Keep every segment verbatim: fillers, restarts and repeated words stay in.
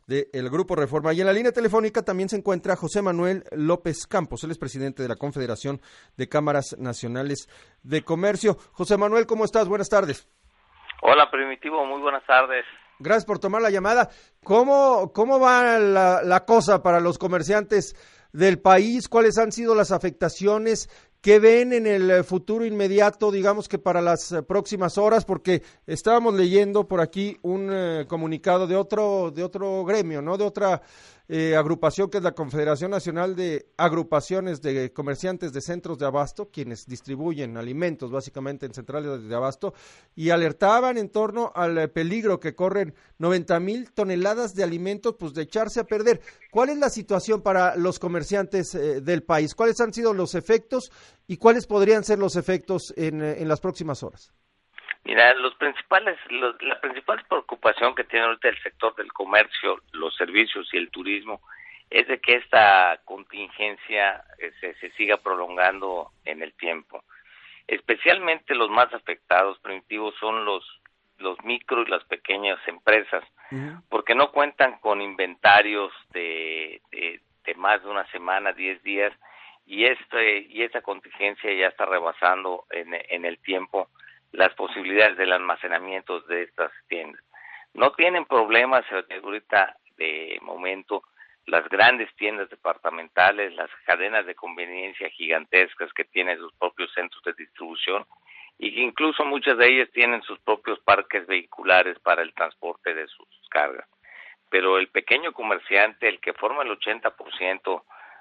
del Grupo Reforma. Y en la línea telefónica también se encuentra José Manuel López Campos, él es presidente de la Confederación de Cámaras Nacionales de Comercio. José Manuel, ¿cómo estás? Buenas tardes. Hola, Primitivo, muy buenas tardes. Gracias por tomar la llamada. ¿Cómo, cómo va la, la cosa para los comerciantes del país? ¿Cuáles han sido las afectaciones? ¿Qué ven en el futuro inmediato, digamos que para las próximas horas? Porque estábamos leyendo por aquí un eh, comunicado de otro de otro gremio, ¿no? De otra eh, agrupación que es la Confederación Nacional de Agrupaciones de Comerciantes de Centros de Abasto, quienes distribuyen alimentos básicamente en centrales de abasto, y alertaban en torno al peligro que corren noventa mil toneladas de alimentos, pues de echarse a perder. ¿Cuál es la situación para los comerciantes eh, del país? ¿Cuáles han sido los efectos y cuáles podrían ser los efectos en, en las próximas horas? Mira, los principales, los, la principal preocupación que tiene ahorita el sector del comercio, los servicios y el turismo es de que esta contingencia eh, se, se siga prolongando en el tiempo. Especialmente los más afectados, primitivos, son los los micro y las pequeñas empresas, uh-huh. porque no cuentan con inventarios de, de, de más de una semana, diez días, y este y esta contingencia ya está rebasando en, en el tiempo las posibilidades del almacenamiento de estas tiendas. No tienen problemas ahorita de momento las grandes tiendas departamentales, las cadenas de conveniencia gigantescas que tienen sus propios centros de distribución y que incluso muchas de ellas tienen sus propios parques vehiculares para el transporte de sus cargas. Pero el pequeño comerciante, el que forma el ochenta por ciento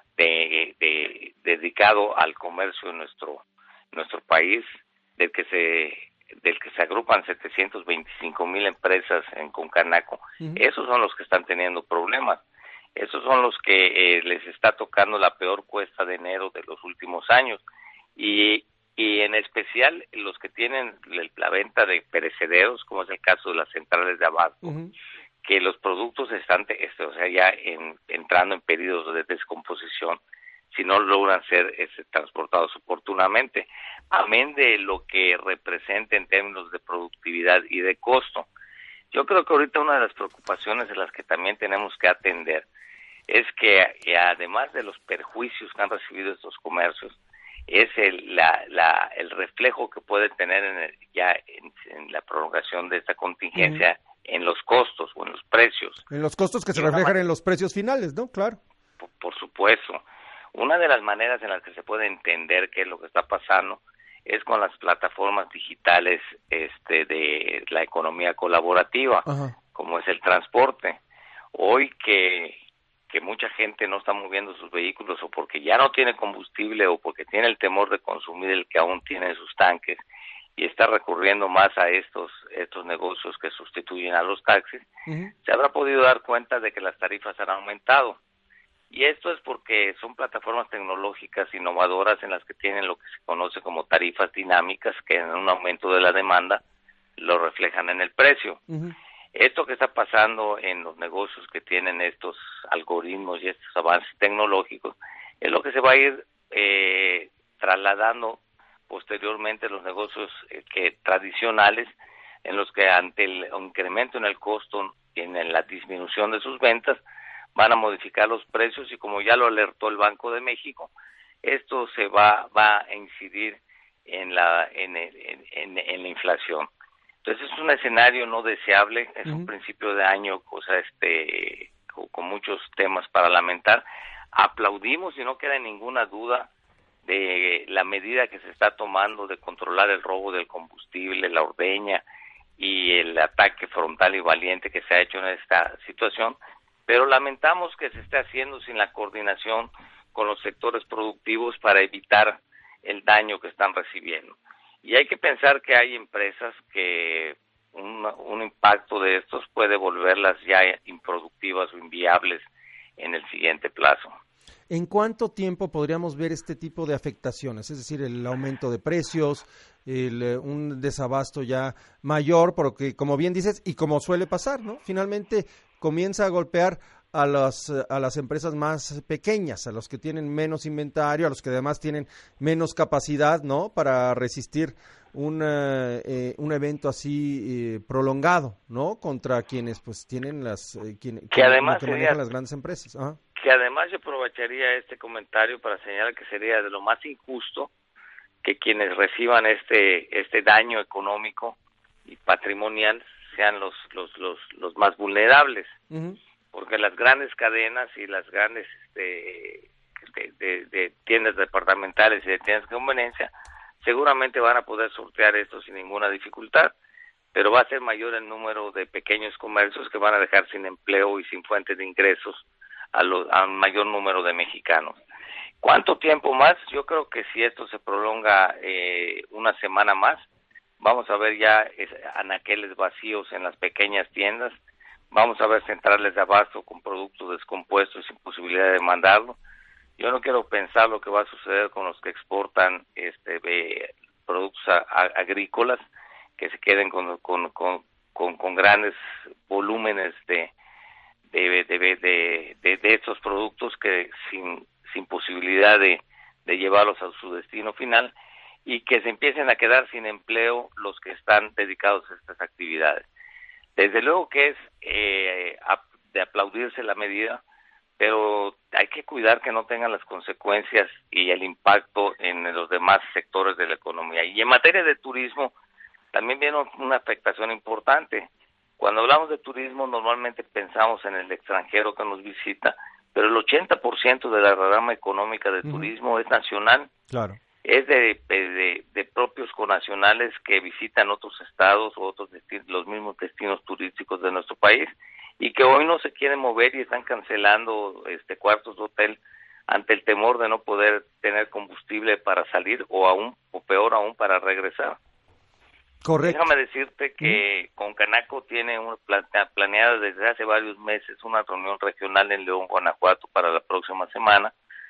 de, de, dedicado al comercio en nuestro nuestro país, del que se del que se agrupan setecientos veinticinco mil empresas en Concanaco, uh-huh. esos son los que están teniendo problemas. Esos son los que eh, les está tocando la peor cuesta de enero de los últimos años. Y y en especial los que tienen la venta de perecederos, como es el caso de las centrales de abasto, uh-huh. que los productos están este, o sea, ya en, entrando en periodos de descomposición si no logran ser este, transportados oportunamente, amén de lo que representa en términos de productividad y de costo. Yo creo que ahorita una de las preocupaciones de las que también tenemos que atender es que, que además de los perjuicios que han recibido estos comercios, es el la, la el reflejo que puede tener en el, ya en, en la prolongación de esta contingencia uh-huh. en los costos o en los precios. En los costos que se reflejan manera, en los precios finales, ¿no? Claro. Por, por supuesto. Una de las maneras en las que se puede entender qué es lo que está pasando es con las plataformas digitales este de la economía colaborativa, uh-huh. como es el transporte. Hoy que que mucha gente no está moviendo sus vehículos o porque ya no tiene combustible o porque tiene el temor de consumir el que aún tiene en sus tanques y está recurriendo más a estos estos negocios que sustituyen a los taxis, uh-huh. se habrá podido dar cuenta de que las tarifas han aumentado. Y esto es porque son plataformas tecnológicas innovadoras en las que tienen lo que se conoce como tarifas dinámicas que en un aumento de la demanda lo reflejan en el precio. Uh-huh. Esto que está pasando en los negocios que tienen estos algoritmos y estos avances tecnológicos es lo que se va a ir eh, trasladando posteriormente a los negocios eh, que tradicionales en los que ante el incremento en el costo y en la disminución de sus ventas van a modificar los precios y como ya lo alertó el Banco de México, esto se va va a incidir en la en, el, en, en la inflación. Entonces es un escenario no deseable, es uh-huh. un principio de año, cosa este con, con muchos temas para lamentar. Aplaudimos y no queda ninguna duda de la medida que se está tomando de controlar el robo del combustible, la ordeña y el ataque frontal y valiente que se ha hecho en esta situación, pero lamentamos que se esté haciendo sin la coordinación con los sectores productivos para evitar el daño que están recibiendo. Y hay que pensar que hay empresas que un, un impacto de estos puede volverlas ya improductivas o inviables en el siguiente plazo. ¿En cuánto tiempo podríamos ver este tipo de afectaciones? Es decir, el aumento de precios, el, un desabasto ya mayor, porque como bien dices, y como suele pasar, ¿no? Finalmente comienza a golpear a las a las empresas más pequeñas, a los que tienen menos inventario, a los que además tienen menos capacidad, ¿no? Para resistir un, eh, un evento así eh, prolongado, ¿no? Contra quienes pues tienen las eh, quien, que quien, además que sería, manejan las grandes empresas. Ajá. Que además yo aprovecharía este comentario para señalar que sería de lo más injusto que quienes reciban este este daño económico y patrimonial sean los los los, los más vulnerables, uh-huh. porque las grandes cadenas y las grandes este, de, de, de tiendas departamentales y de tiendas de conveniencia seguramente van a poder sortear esto sin ninguna dificultad, pero va a ser mayor el número de pequeños comercios que van a dejar sin empleo y sin fuentes de ingresos a, lo, a un mayor número de mexicanos. ¿Cuánto tiempo más? Yo creo que si esto se prolonga eh, una semana más, vamos a ver ya es, anaqueles vacíos en las pequeñas tiendas, vamos a ver centrales de abasto con productos descompuestos sin posibilidad de mandarlo. Yo no quiero pensar lo que va a suceder con los que exportan este eh, productos a, a, agrícolas, que se queden con, con, con, con, con grandes volúmenes de de, de, de, de, de estos productos que sin sin posibilidad de, de llevarlos a su destino final, y que se empiecen a quedar sin empleo los que están dedicados a estas actividades. Desde luego que es eh, de aplaudirse la medida, pero hay que cuidar que no tengan las consecuencias y el impacto en los demás sectores de la economía. Y en materia de turismo, también viene una afectación importante. Cuando hablamos de turismo, normalmente pensamos en el extranjero que nos visita, pero el ochenta por ciento de la rama económica del uh-huh. turismo es nacional. Claro. Es de, de, de propios connacionales que visitan otros estados o otros destinos, los mismos destinos turísticos de nuestro país, y que hoy no se quieren mover y están cancelando este cuartos de hotel ante el temor de no poder tener combustible para salir o aún o peor aún para regresar. Correcto. Déjame decirte que mm. Concanaco tiene una planeada desde hace varios meses una reunión regional en León, Guanajuato para la próxima semana,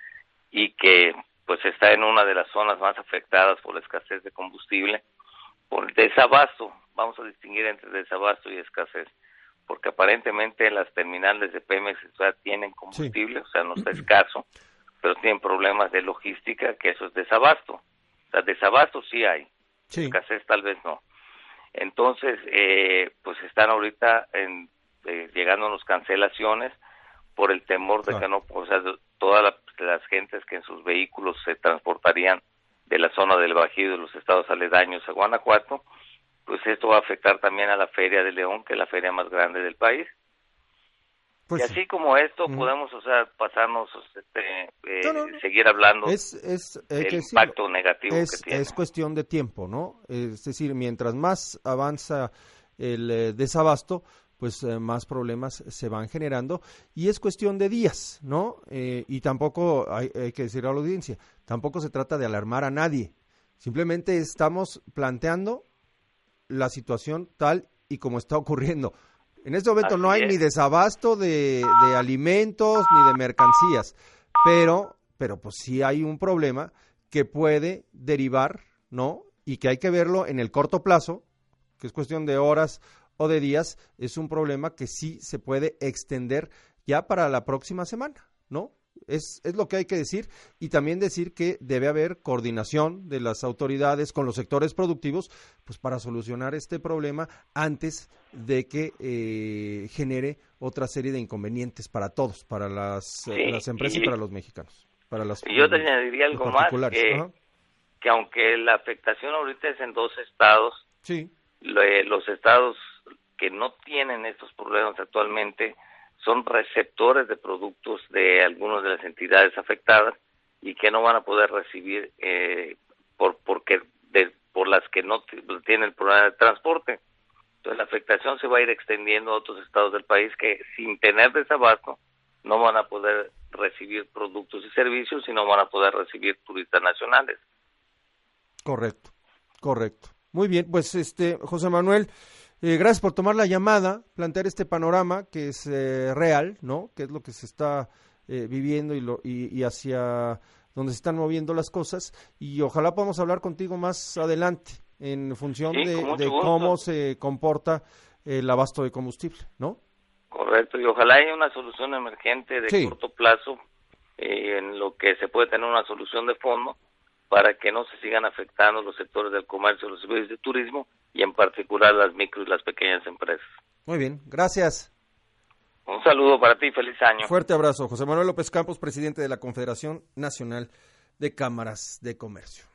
y que pues está en una de las zonas más afectadas por la escasez de combustible, por el desabasto. Vamos a distinguir entre desabasto y escasez, porque aparentemente las terminales de Pemex o sea, tienen combustible, sí. o sea, no está escaso, pero tienen problemas de logística, que eso es desabasto. O sea, desabasto sí hay, sí. escasez tal vez no. Entonces, eh, pues están ahorita en, eh, llegándonos cancelaciones por el temor de claro. que no, o sea, todas la, las gentes que en sus vehículos se transportarían de la zona del Bajío de los estados aledaños a Guanajuato, pues esto va a afectar también a la Feria de León, que es la feria más grande del país. Pues y así sí. como esto, mm. podemos, o sea, pasarnos, este, eh, no, no, no. seguir hablando es, es, del que impacto decirlo. negativo es, que tiene. Es cuestión de tiempo, ¿no? Es decir, mientras más avanza el eh, desabasto, pues eh, más problemas se van generando, y es cuestión de días, ¿no? Eh, y tampoco, hay, hay que decir a la audiencia, tampoco se trata de alarmar a nadie, simplemente estamos planteando la situación tal y como está ocurriendo. En este momento Así no hay es. ni desabasto de, de alimentos ni de mercancías, pero, pero pues sí hay un problema que puede derivar, ¿no? Y que hay que verlo en el corto plazo, que es cuestión de horas o de días, es un problema que sí se puede extender ya para la próxima semana, ¿no? Es, es lo que hay que decir, y también decir que debe haber coordinación de las autoridades con los sectores productivos, pues para solucionar este problema antes de que eh, genere otra serie de inconvenientes para todos, para las, sí, las empresas y, y para los mexicanos. Para las, yo te añadiría algo más, que, que aunque la afectación ahorita es en dos estados, sí. lo, los estados que no tienen estos problemas actualmente son receptores de productos de algunas de las entidades afectadas y que no van a poder recibir eh, por porque de, por las que no t- tienen el problema de transporte. Entonces la afectación se va a ir extendiendo a otros estados del país que sin tener desabasto no van a poder recibir productos y servicios y no van a poder recibir turistas nacionales. Correcto, correcto. Muy bien, pues este José Manuel, Eh, gracias por tomar la llamada, plantear este panorama que es eh, real, ¿no? Que es lo que se está eh, viviendo y, lo, y, y hacia donde se están moviendo las cosas, y ojalá podamos hablar contigo más adelante en función sí, de, de gusto. cómo se comporta el abasto de combustible, ¿no? Correcto, y ojalá haya una solución emergente de sí. corto plazo eh, en lo que se puede tener una solución de fondo, para que no se sigan afectando los sectores del comercio, los servicios de turismo y en particular las micro y las pequeñas empresas. Muy bien, gracias. Un saludo para ti, feliz año. Fuerte abrazo. José Manuel López Campos, presidente de la Confederación Nacional de Cámaras de Comercio.